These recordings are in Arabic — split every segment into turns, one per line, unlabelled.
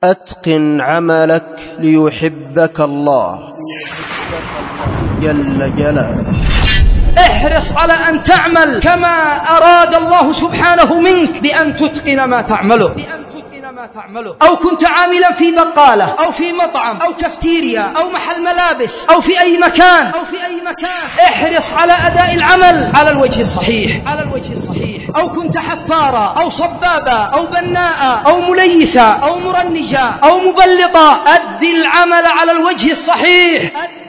أتقن عملك ليحبك الله جل جلاله.
احرص على أن تعمل كما أراد الله سبحانه منك بأن تتقن ما تعمله. أو كنت عاملا في بقالة أو في مطعم أو كافتيريا أو محل ملابس أو في أي مكان احرص على أداء العمل على الوجه الصحيح. أو كنت حفارة أو صبابة أو بناءة أو مليسة أو مرنجة أو مبلطة، أدي العمل على الوجه الصحيح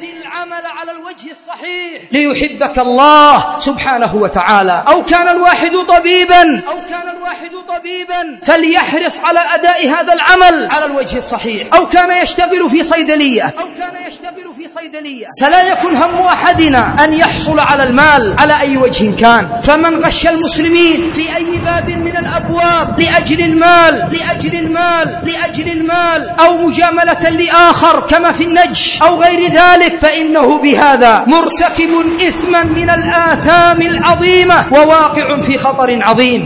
ليحبك الله سبحانه وتعالى. أو كان الواحد طبيبا فليحرص على أداء هذا العمل على الوجه الصحيح. أو كان يشتغل في صيدلية فلا يكن هم أحدنا أن يحصل على المال على أي وجه كان. فمن غش المسلمين في أي باب من الأبواب لأجل المال أو مجاملة لآخر كما في النجش أو غير ذلك فإنه بهذا مرتكب إثما من الآثام العظيمة وواقع في خطر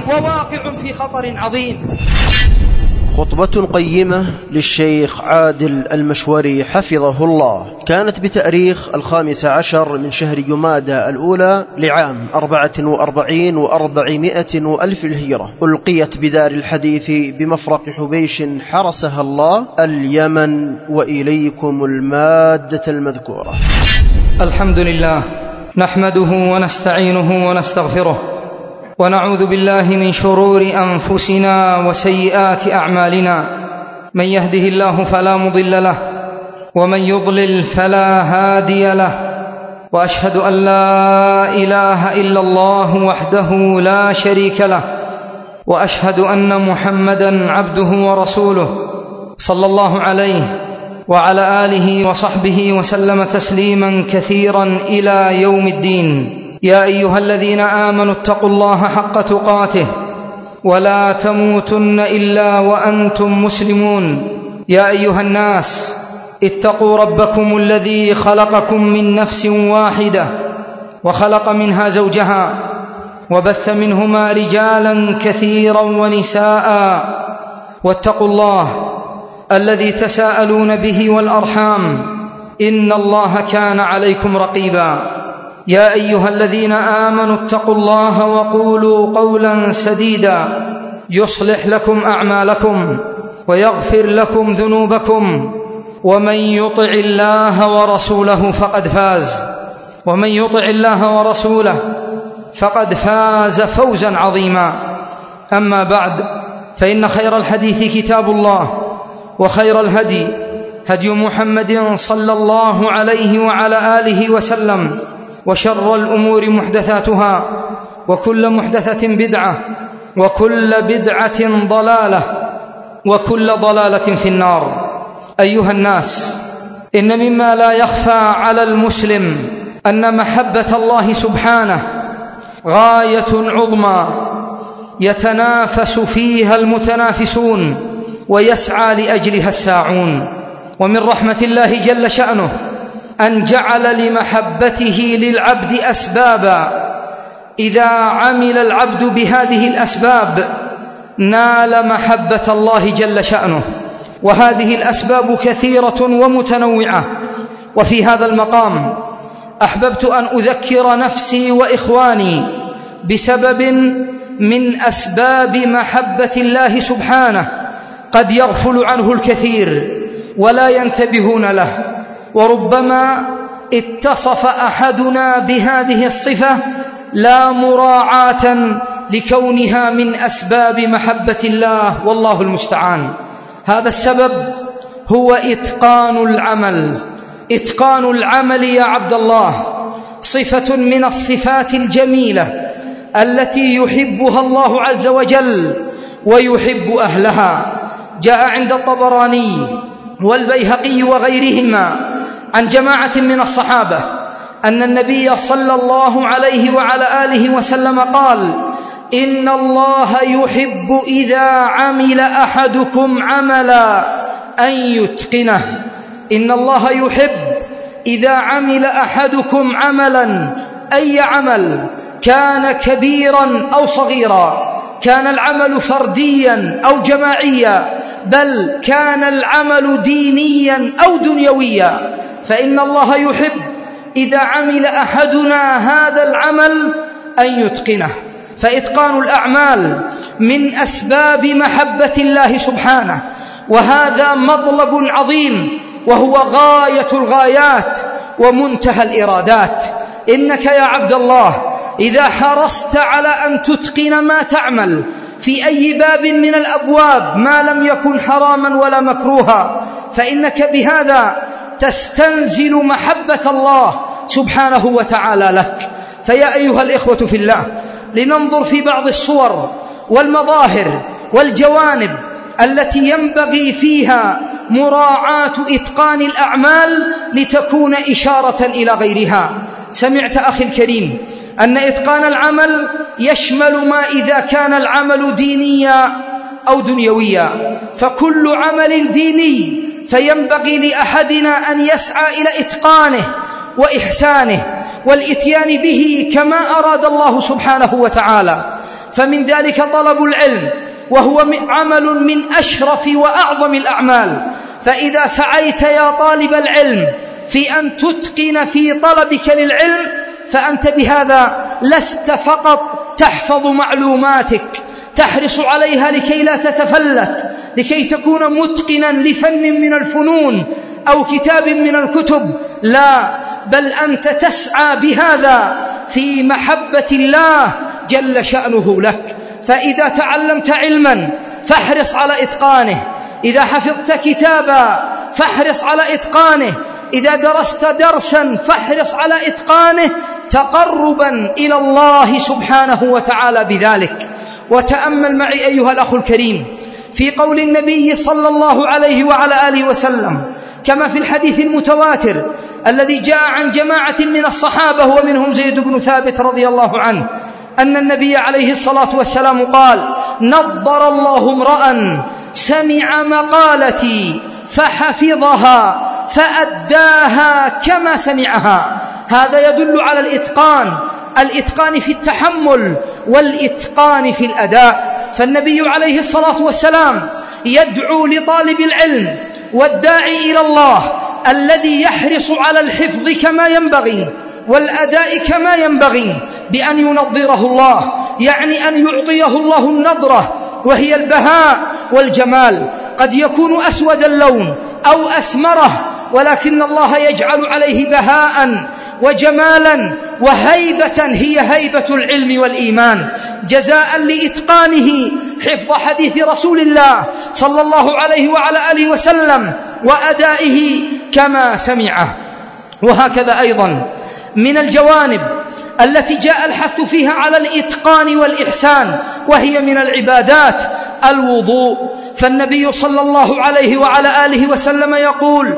عظيم.
خطبة قيمة للشيخ عادل المشوري حفظه الله، كانت بتاريخ 15 من شهر جمادى الأولى لعام 44 و400 وألف الهجرة، ألقيت بدار الحديث بمفرق حبيش حرسها الله اليمن، وإليكم المادة المذكورة.
الحمد لله نحمده ونستعينه ونستغفره ونعوذ بالله من شرور أنفسنا وسيئات أعمالنا، من يهده الله فلا مضل له ومن يضلل فلا هادي له، وأشهد أن لا إله إلا الله وحده لا شريك له، وأشهد أن محمدا عبده ورسوله صلى الله عليه وعلى آله وصحبه وسلم تسليما كثيرا إلى يوم الدين. يا أيها الذين آمنوا اتقوا الله حق تقاته ولا تموتن إلا وأنتم مسلمون. يا أيها الناس اتقوا ربكم الذي خلقكم من نفس واحدة وخلق منها زوجها وبث منهما رجالا كثيرا ونساء، واتقوا الله الذي تساءلون به والأرحام إن الله كان عليكم رقيبا. يا أيها الذين آمنوا اتقوا الله وقولوا قولا سديدا يصلح لكم أعمالكم ويغفر لكم ذنوبكم، ومن يطع الله ورسوله فقد فاز فوزا عظيما. أما بعد، فإن خير الحديث كتاب الله، وخير الهدي هدي محمد صلى الله عليه وعلى آله وسلم، وشر الأمور محدثاتها، وكل محدثة بدعة، وكل بدعة ضلالة، وكل ضلالة في النار. أيها الناس، إن مما لا يخفى على المسلم أن محبة الله سبحانه غاية عظمى يتنافس فيها المتنافسون ويسعى لأجلها الساعون. ومن رحمة الله جل شأنه أن جعل لمحبته للعبد أسبابا، إذا عمل العبد بهذه الأسباب نال محبة الله جل شأنه، وهذه الأسباب كثيرة ومتنوعة. وفي هذا المقام أحببت أن أذكر نفسي وإخواني بسبب من أسباب محبة الله سبحانه قد يغفل عنه الكثير ولا ينتبهون له، وربما اتصف أحدنا بهذه الصفة لا مراعاة لكونها من أسباب محبة الله، والله المستعان. هذا السبب هو إتقان العمل يا عبد الله، صفة من الصفات الجميلة التي يحبها الله عز وجل ويحب أهلها. جاء عند الطبراني والبيهقي وغيرهما عن جماعة من الصحابة أن النبي صلى الله عليه وعلى آله وسلم قال: إن الله يحب إذا عمل أحدكم عملا أن يتقنه. إن الله يحب إذا عمل أحدكم عملا، أي عمل كان كبيرا أو صغيرا، كان العمل فرديا أو جماعيا، بل كان العمل دينيا أو دنيويا، فإن الله يحب إذا عمل أحدنا هذا العمل أن يتقنه، فإتقان الأعمال من أسباب محبة الله سبحانه، وهذا مطلب عظيم وهو غاية الغايات ومنتهى الإرادات. إنك يا عبد الله إذا حرصت على أن تتقن ما تعمل في أي باب من الأبواب ما لم يكن حراما ولا مكروها، فإنك بهذا تستنزل محبة الله سبحانه وتعالى لك. فيا أيها الإخوة في الله، لننظر في بعض الصور والمظاهر والجوانب التي ينبغي فيها مراعاة إتقان الأعمال لتكون إشارة إلى غيرها. سمعت أخي الكريم أن إتقان العمل يشمل ما إذا كان العمل دينيا أو دنيويا، فكل عمل ديني فينبغي لأحدنا أن يسعى إلى إتقانه وإحسانه والإتيان به كما أراد الله سبحانه وتعالى. فمن ذلك طلب العلم، وهو عمل من أشرف وأعظم الأعمال. فإذا سعيت يا طالب العلم في أن تتقن في طلبك للعلم، فأنت بهذا لست فقط تحفظ معلوماتك تحرص عليها لكي لا تتفلت، لكي تكون متقنا لفن من الفنون أو كتاب من الكتب، لا، بل أنت تسعى بهذا في محبة الله جل شأنه لك. فإذا تعلمت علما فاحرص على إتقانه، إذا حفظت كتابا فاحرص على إتقانه، إذا درست درسا فاحرص على إتقانه تقربا إلى الله سبحانه وتعالى بذلك. وتأمل معي أيها الأخ الكريم في قول النبي صلى الله عليه وعلى آله وسلم كما في الحديث المتواتر الذي جاء عن جماعة من الصحابة ومنهم زيد بن ثابت رضي الله عنه، أن النبي عليه الصلاة والسلام قال: نضر الله امرأ سمع مقالتي فحفظها فأداها كما سمعها. هذا يدل على الإتقان في التحمل والإتقان في الأداء. فالنبي عليه الصلاة والسلام يدعو لطالب العلم والداعي إلى الله الذي يحرص على الحفظ كما ينبغي والأداء كما ينبغي بأن ينظره الله، يعني أن يعطيه الله النظرة وهي البهاء والجمال. قد يكون أسود اللون أو أسمره، ولكن الله يجعل عليه بهاء وجمالا وهيبة هي هيبة العلم والإيمان، جزاء لإتقانه حفظ حديث رسول الله صلى الله عليه وعلى آله وسلم وأدائه كما سمعه. وهكذا أيضا من الجوانب التي جاء الحث فيها على الإتقان والإحسان وهي من العبادات الوضوء. فالنبي صلى الله عليه وعلى آله وسلم يقول: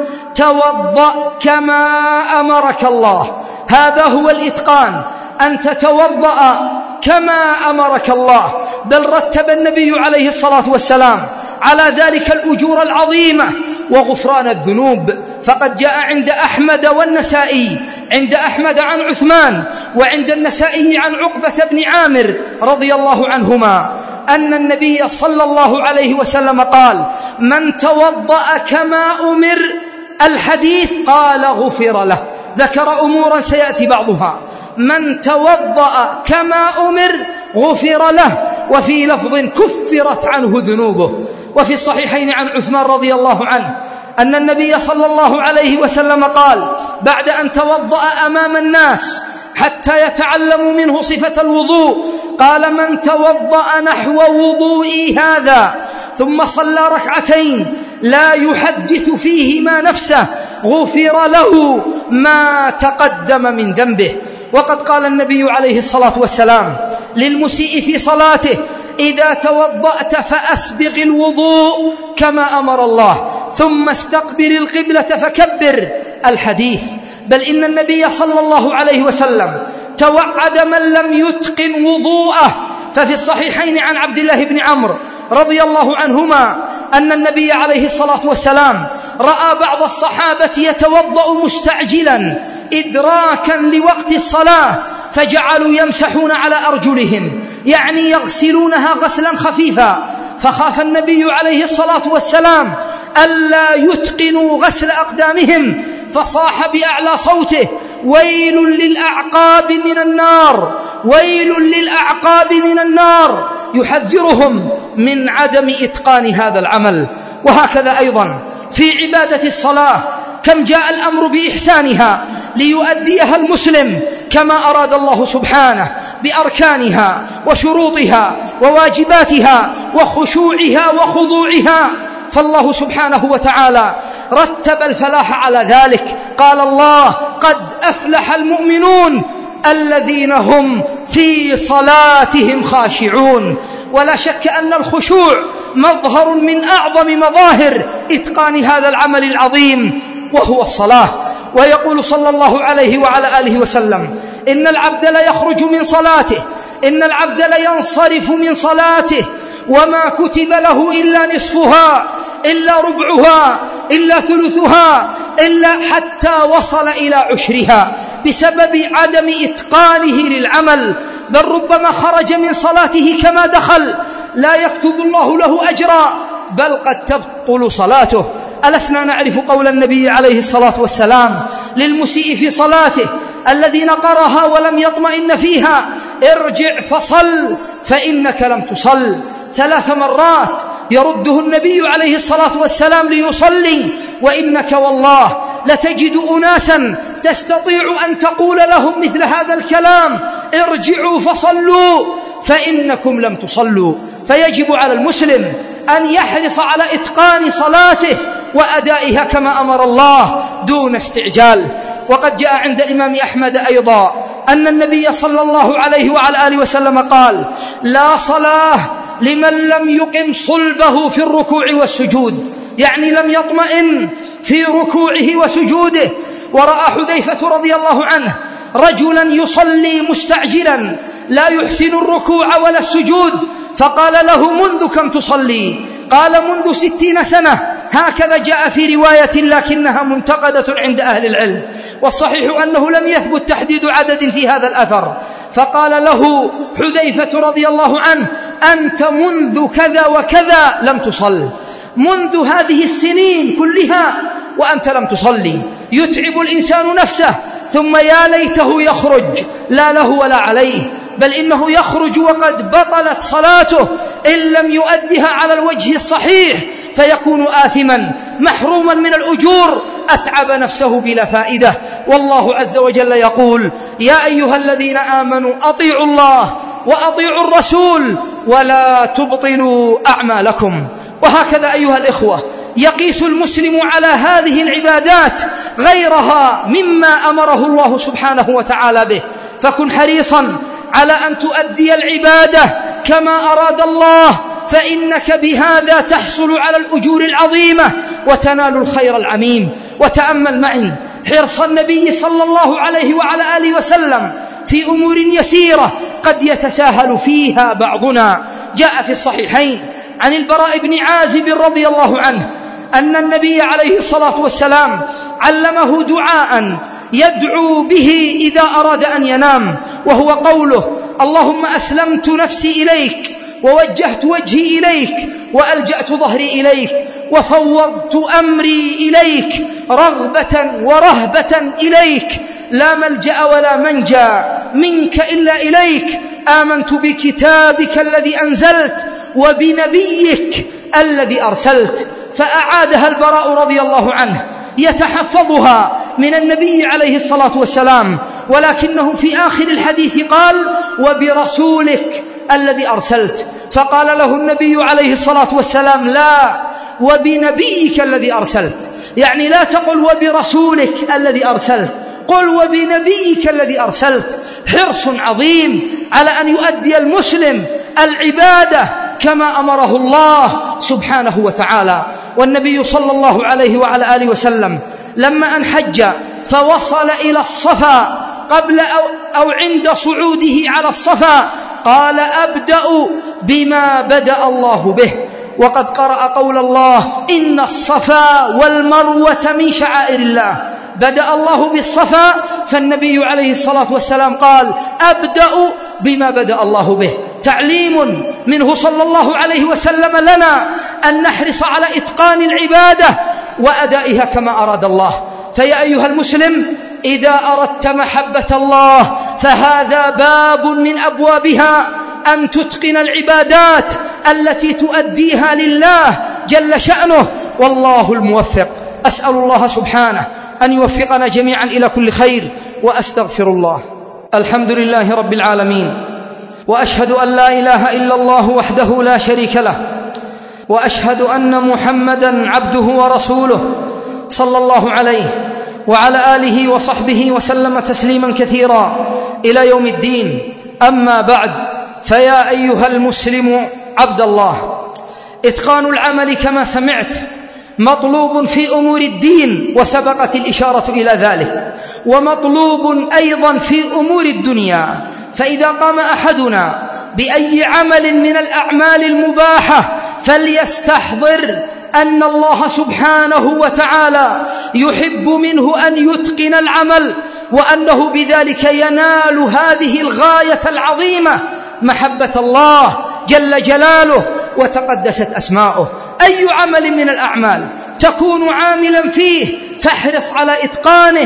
توضأ كما أمرك الله. هذا هو الإتقان، أن تتوضأ كما أمرك الله. بل رتب النبي عليه الصلاة والسلام على ذلك الأجور العظيمة وغفران الذنوب. فقد جاء عند أحمد والنسائي، عند أحمد عن عثمان وعند النسائي عن عقبة بن عامر رضي الله عنهما أن النبي صلى الله عليه وسلم قال: من توضأ كما أمر، الحديث قال غفر له. ذكر أمورا سيأتي بعضها. من توضأ كما أمر غفر له، وفي لفظ كفرت عنه ذنوبه. وفي الصحيحين عن عثمان رضي الله عنه أن النبي صلى الله عليه وسلم قال بعد أن توضأ أمام الناس حتى يتعلموا منه صفة الوضوء، قال: من توضأ نحو وضوئي هذا ثم صلى ركعتين لا يحدث فيهما نفسه غفر له ما تقدم من ذنبه. وقد قال النبي عليه الصلاة والسلام للمسيء في صلاته: إذا توضأت فأسبغ الوضوء كما أمر الله ثم استقبل القبلة فكبر. الحديث. بل إن النبي صلى الله عليه وسلم توعد من لم يتقن وضوءه. ففي الصحيحين عن عبد الله بن عمرو رضي الله عنهما أن النبي عليه الصلاة والسلام رأى بعض الصحابة يتوضأ مستعجلا إدراكا لوقت الصلاة، فجعلوا يمسحون على أرجلهم، يعني يغسلونها غسلا خفيفا. فخاف النبي عليه الصلاة والسلام ألا يتقنوا غسل أقدامهم فصاح بأعلى صوته: ويل للأعقاب من النار، ويل للأعقاب من النار، يحذرهم من عدم إتقان هذا العمل. وهكذا أيضا في عبادة الصلاة، كم جاء الأمر بإحسانها ليؤديها المسلم كما أراد الله سبحانه بأركانها وشروطها وواجباتها وخشوعها وخضوعها. فالله سبحانه وتعالى رتب الفلاح على ذلك. قال الله: قد أفلح المؤمنون الذين هم في صلاتهم خاشعون. ولا شك أن الخشوع مظهر من أعظم مظاهر إتقان هذا العمل العظيم وهو الصلاة. ويقول صلى الله عليه وعلى آله وسلم: إن العبد ليخرج من صلاته، إن العبد لينصرف من صلاته وما كتب له إلا نصفها، إلا ربعها، إلا ثلثها، إلا حتى وصل إلى عشرها، بسبب عدم إتقانه للعمل. بل ربما خرج من صلاته كما دخل، لا يكتب الله له أجرا، بل قد تبطل صلاته. ألسنا نعرف قول النبي عليه الصلاة والسلام للمسيء في صلاته الذي نقرها ولم يطمئن فيها: ارجع فصل فإنك لم تصل. 3 مرات يرده النبي عليه الصلاة والسلام ليصلي. وإنك والله لتجد أناسا تستطيع أن تقول لهم مثل هذا الكلام: ارجعوا فصلوا فإنكم لم تصلوا. فيجب على المسلم أن يحرص على إتقان صلاته وأدائها كما أمر الله دون استعجال. وقد جاء عند الإمام أحمد أيضا أن النبي صلى الله عليه وعلى آله وسلم قال: لا صلاة لمن لم يقم صلبه في الركوع والسجود، يعني لم يطمئن في ركوعه وسجوده. ورأى حذيفة رضي الله عنه رجلا يصلي مستعجلا لا يحسن الركوع ولا السجود، فقال له: منذ كم تصلي؟ قال: منذ 60 سنة. هكذا جاء في رواية لكنها منتقدة عند أهل العلم، والصحيح أنه لم يثبت تحديد عدد في هذا الأثر. فقال له حذيفة رضي الله عنه: أنت منذ كذا وكذا لم تصل، منذ هذه السنين كلها وأنت لم تصلي. يتعب الإنسان نفسه ثم يا ليته يخرج، لا له ولا عليه، بل إنه يخرج وقد بطلت صلاته إن لم يؤدها على الوجه الصحيح، فيكون آثما محروما من الأجور، أتعب نفسه بلا فائدة. والله عز وجل يقول: يا أيها الذين آمنوا أطيعوا الله وأطيعوا الرسول ولا تبطلوا أعمالكم. وهكذا أيها الإخوة يقيس المسلم على هذه العبادات غيرها مما أمره الله سبحانه وتعالى به، فكن حريصا على أن تؤدي العبادة كما أراد الله، فإنك بهذا تحصل على الأجور العظيمة وتنال الخير العميم. وتأمل معي حرص النبي صلى الله عليه وعلى آله وسلم في أمور يسيرة قد يتساهل فيها بعضنا. جاء في الصحيحين عن البراء بن عازب رضي الله عنه أن النبي عليه الصلاة والسلام علمه دعاء يدعو به إذا أراد أن ينام، وهو قوله: اللهم أسلمت نفسي إليك ووجهت وجهي إليك وألجأت ظهري إليك وفوضت أمري إليك رغبة ورهبة إليك، لا ملجأ ولا منجى منك إلا إليك، آمنت بكتابك الذي أنزلت وبنبيك الذي أرسلت. فأعادها البراء رضي الله عنه يتحفظها من النبي عليه الصلاة والسلام، ولكنه في آخر الحديث قال: وبرسولك الذي أرسلت. فقال له النبي عليه الصلاة والسلام: لا، وبنبيك الذي أرسلت، يعني لا تقل وبرسولك الذي أرسلت، قل وبنبيك الذي أرسلت. حرص عظيم على أن يؤدي المسلم العبادة كما أمره الله سبحانه وتعالى. والنبي صلى الله عليه وعلى آله وسلم لما أن حج فوصل إلى الصفا قبل أو عند صعوده على الصفا قال: أبدأ بما بدأ الله به. وقد قرأ قول الله: إن الصفا والمروة من شعائر الله. بدأ الله بالصفا، فالنبي عليه الصلاة والسلام قال: أبدأ بما بدأ الله به. تعليم منه صلى الله عليه وسلم لنا أن نحرص على إتقان العبادة وأدائها كما أراد الله. فيا أيها المسلم، إذا أردت محبة الله فهذا باب من أبوابها، أن تتقن العبادات التي تؤديها لله جل شأنه، والله الموفق. أسأل الله سبحانه أن يوفقنا جميعا إلى كل خير، وأستغفر الله. الحمد لله رب العالمين، وأشهد أن لا إله إلا الله وحده لا شريك له، وأشهد أن محمدا عبده ورسوله صلى الله عليه وعلى آله وصحبه وسلم تسليما كثيرا إلى يوم الدين. أما بعد، فيا أيها المسلم عبد الله، إتقان العمل كما سمعت مطلوب في أمور الدين، وسبقت الإشارة إلى ذلك، ومطلوب أيضا في أمور الدنيا. فإذا قام أحدنا بأي عمل من الأعمال المباحة فليستحضر أن الله سبحانه وتعالى يحب منه أن يتقن العمل، وأنه بذلك ينال هذه الغاية العظيمة، محبة الله جل جلاله وتقدست أسماؤه. أي عمل من الأعمال تكون عاملا فيه فاحرص على إتقانه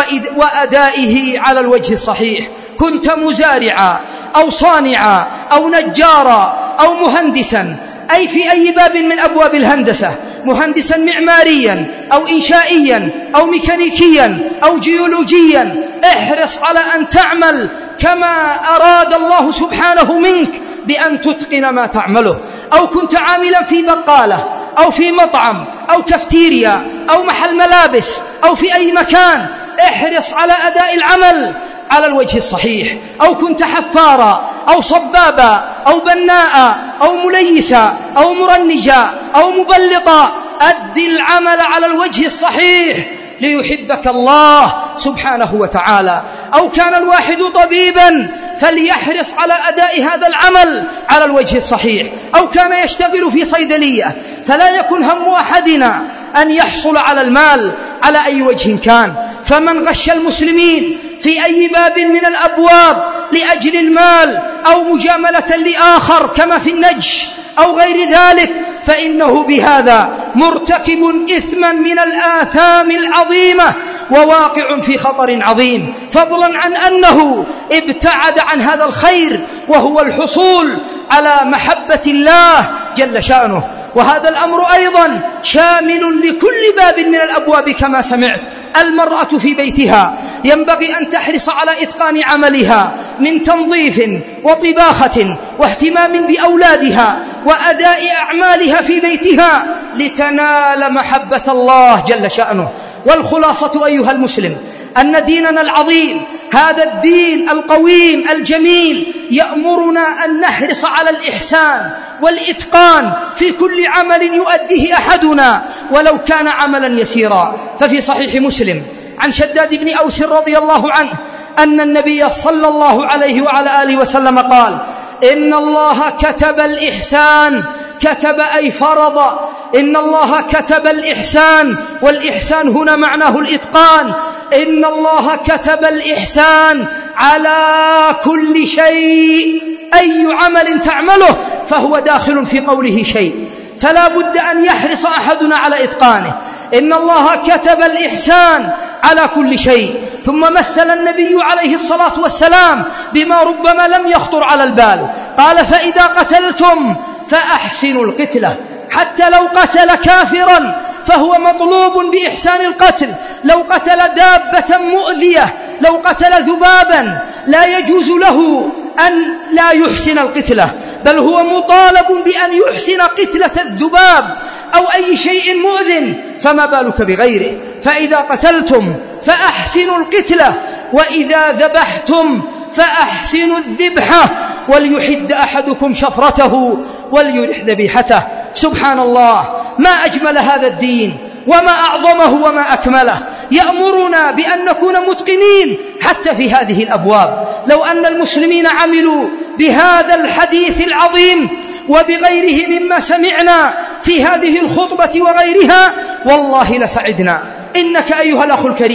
وأدائه على الوجه الصحيح. كنت مزارعا أو صانعا أو نجارا أو مهندسا، أي في أي باب من أبواب الهندسة، مهندسا معماريا أو إنشائيا أو ميكانيكيا أو جيولوجيا، احرص على أن تعمل كما أراد الله سبحانه منك بأن تتقن ما تعمله. أو كنت عاملا في بقالة أو في مطعم أو كافتيريا أو محل ملابس أو في أي مكان، احرص على أداء العمل على الوجه الصحيح. أو كنت حفارا أو صبابا أو بناء أو مليسا أو مرنجا أو مبلطا، أد العمل على الوجه الصحيح ليحبك الله سبحانه وتعالى. أو كان الواحد طبيبا فليحرص على أداء هذا العمل على الوجه الصحيح. أو كان يشتغل في صيدلية فلا يكن هم أحدنا أن يحصل على المال على أي وجه كان. فمن غش المسلمين في أي باب من الأبواب لأجل المال أو مجاملة لآخر كما في النجش أو غير ذلك، فإنه بهذا مرتكب إثما من الآثام العظيمة وواقع في خطر عظيم، فضلا عن أنه ابتعد عن هذا الخير وهو الحصول على محبة الله جل شأنه. وهذا الأمر أيضا شامل لكل باب من الأبواب كما سمعت. المرأة في بيتها ينبغي أن تحرص على إتقان عملها من تنظيف وطباخة واهتمام بأولادها وأداء أعمالها في بيتها لتنال محبة الله جل شأنه. والخلاصة أيها المسلم أن ديننا العظيم هذا الدين القويم الجميل يأمرنا أن نحرص على الإحسان والإتقان في كل عمل يؤديه أحدنا ولو كان عملا يسيرا. ففي صحيح مسلم عن شداد بن أوس رضي الله عنه أن النبي صلى الله عليه وعلى آله وسلم قال: إن الله كتب الإحسان، كتب أي فرض، إن الله كتب الإحسان، والإحسان هنا معناه الإتقان. إن الله كتب الإحسان على كل شيء، أي عمل تعمله فهو داخل في قوله شيء، فلا بد أن يحرص أحدنا على إتقانه. إن الله كتب الإحسان على كل شيء. ثم مثل النبي عليه الصلاة والسلام بما ربما لم يخطر على البال، قال: فإذا قتلتم فأحسنوا القتلة، حتى لو قتل كافرا فهو مطلوب بإحسان القتل. لو قتل دابة مؤذية، لو قتل ذبابا، لا يجوز له أن لا يحسن القتلة، بل هو مطالب بأن يحسن قتلة الذباب أو أي شيء مؤذن، فما بالك بغيره. فإذا قتلتم فأحسنوا القتلة، وإذا ذبحتم فأحسنوا الذبحة، وليحد أحدكم شفرته وليرح ذبيحته. سبحان الله، ما أجمل هذا الدين وما أعظمه وما أكمله. يأمرنا بأن نكون متقنين حتى في هذه الأبواب. لو أن المسلمين عملوا بهذا الحديث العظيم وبغيره مما سمعنا في هذه الخطبة وغيرها والله لسعدنا. إنك أيها الأخ الكريم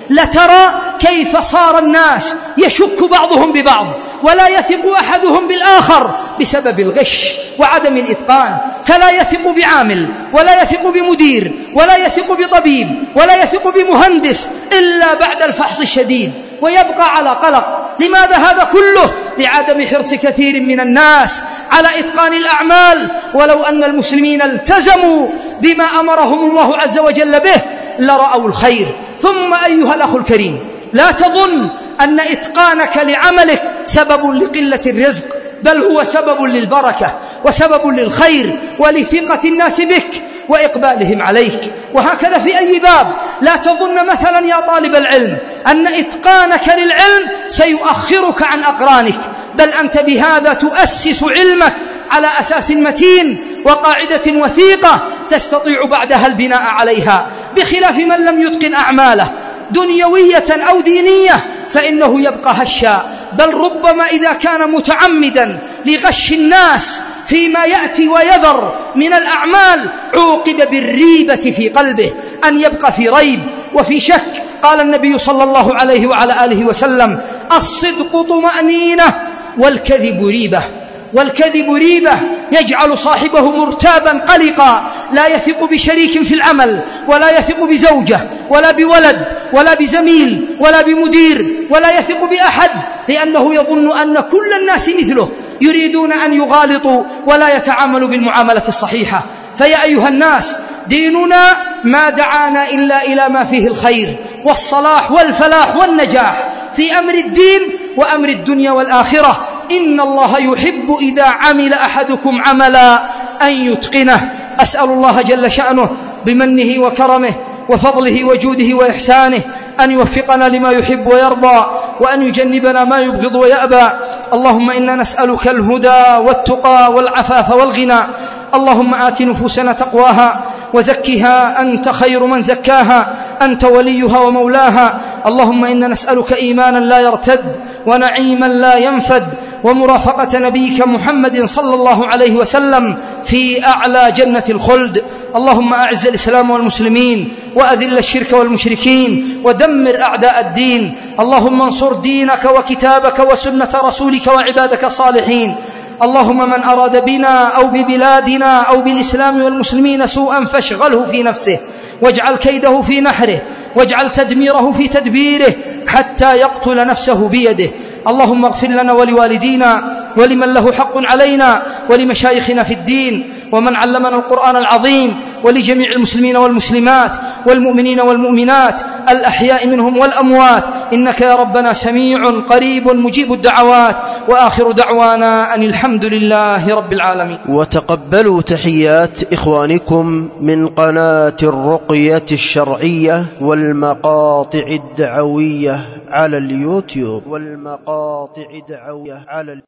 لترى كيف صار الناس يشك بعضهم ببعض ولا يثق أحدهم بالآخر بسبب الغش وعدم الإتقان، فلا يثق بعامل ولا يثق بمدير ولا يثق بطبيب ولا يثق بمهندس إلا بعد الفحص الشديد، ويبقى على قلق. لماذا هذا كله؟ لعدم حرص كثير من الناس على إتقان الأعمال. ولو أن المسلمين التزموا بما أمرهم الله عز وجل به لرأوا الخير. ثم أيها الأخ الكريم، لا تظن أن إتقانك لعملك سبب لقلة الرزق، بل هو سبب للبركة وسبب للخير ولثقة الناس بك وإقبالهم عليك. وهكذا في أي باب. لا تظن مثلا يا طالب العلم أن إتقانك للعلم سيؤخرك عن أقرانك، بل أنت بهذا تؤسس علمك على أساس متين وقاعدة وثيقة تستطيع بعدها البناء عليها، بخلاف من لم يتقن أعماله دنيوية أو دينية فإنه يبقى هشا، بل ربما إذا كان متعمدا لغش الناس فيما يأتي ويذر من الأعمال عوقب بالريبة في قلبه، أن يبقى في ريب وفي شك. قال النبي صلى الله عليه وعلى آله وسلم: الصدق طمأنينة والكذب ريبة. والكذب ريبة يجعل صاحبه مرتابا قلقا، لا يثق بشريك في العمل ولا يثق بزوجة ولا بولد ولا بزميل ولا بمدير ولا يثق بأحد، لأنه يظن أن كل الناس مثله يريدون أن يغالطوا ولا يتعاملوا بالمعاملة الصحيحة. فيا أيها الناس، ديننا ما دعانا إلا إلى ما فيه الخير والصلاح والفلاح والنجاح في أمر الدين وأمر الدنيا والآخرة. إن الله يحب إذا عمل أحدكم عملا أن يتقنه. أسأل الله جل شأنه بمنه وكرمه وفضله وجوده وإحسانه أن يوفقنا لما يحب ويرضى، وأن يجنبنا ما يبغض ويأبى. اللهم إنا نسألك الهدى والتقى والعفاف والغنى. اللهم آت نفوسنا تقواها وزكها أنت خير من زكاها، أنت وليها ومولاها. اللهم إنا نسألك إيمانا لا يرتد ونعيما لا ينفد ومرافقة نبيك محمد صلى الله عليه وسلم في أعلى جنة الخلد. اللهم أعز الإسلام والمسلمين وأذل الشرك والمشركين ودمر أعداء الدين. اللهم انصر دينك وكتابك وسنة رسولك وعبادك الصالحين. اللهم من أراد بنا أو ببلادنا أو بالإسلام والمسلمين سوءا فاشغله في نفسه واجعل كيده في نحره واجعل تدميره في تدبيره حتى يقتل نفسه بيده. اللهم اغفر لنا ولوالدينا ولمن له حق علينا ولمشايخنا في الدين ومن علمنا القرآن العظيم، ولجميع المسلمين والمسلمات والمؤمنين والمؤمنات الأحياء منهم والأموات، إنك يا ربنا سميع قريب مجيب الدعوات. وآخر دعوانا أن الحمد لله رب العالمين.
وتقبلوا تحيات إخوانكم من قناة الرقية الشرعية والمقاطع الدعوية على اليوتيوب.